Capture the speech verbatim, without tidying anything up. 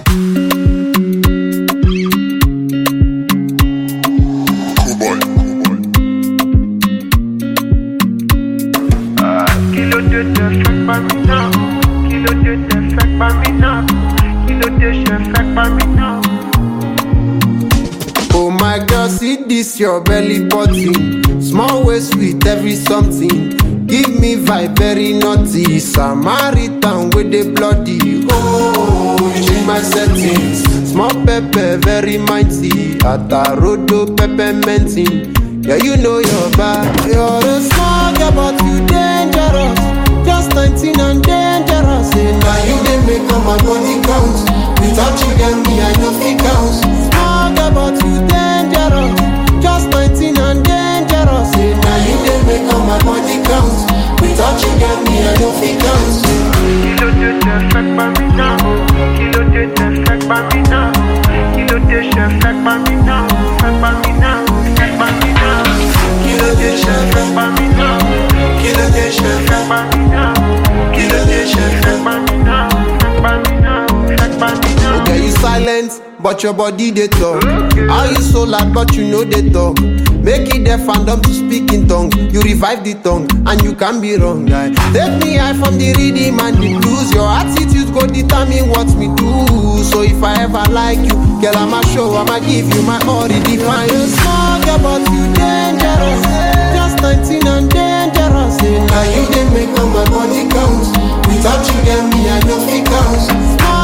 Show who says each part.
Speaker 1: Oh my girl, see this your belly button. Small waist with every something. Give me vibe very naughty. Samaritan with the bloody. Oh, you change my settings. Small pepper, very mighty. Atarodo pepperminting. Yeah, you know you're bad. You're a small girl, but you dangerous. Just nineteen and dangerous. And now you they make all my money count. Without you, get me, I know fit count. Small girl, but you dangerous. Just nineteen and dangerous. And now you they make all my money count. Without you, get me, I know fit count.
Speaker 2: Kilo de te fek pa mi now. Kilo de te fek pa mi now. Kilo de te fek pa mi now. Fek pa mi now. Fek pa mi now. Kilo de te fek pa mi now. Kilo de te fek pa mi now. Kilo de te fek pa mi now. Fek pa mi now. Fek pa mi now.
Speaker 1: Okay, you silent, but your body they talk. How you so loud, but you know they talk. Make it deaf and dumb to speak in tongue. You revive the tongue, and you can be wrong, guy. Take me high from the rhythm and the blues. Your attitude go determine what me do. So if I ever like you, girl, I'ma show, I'ma give you my all. Redefine you small girl, but you dangerous. Just nineteen and dangerous. And now you they make all my body count. Without you, get me, I know fit count.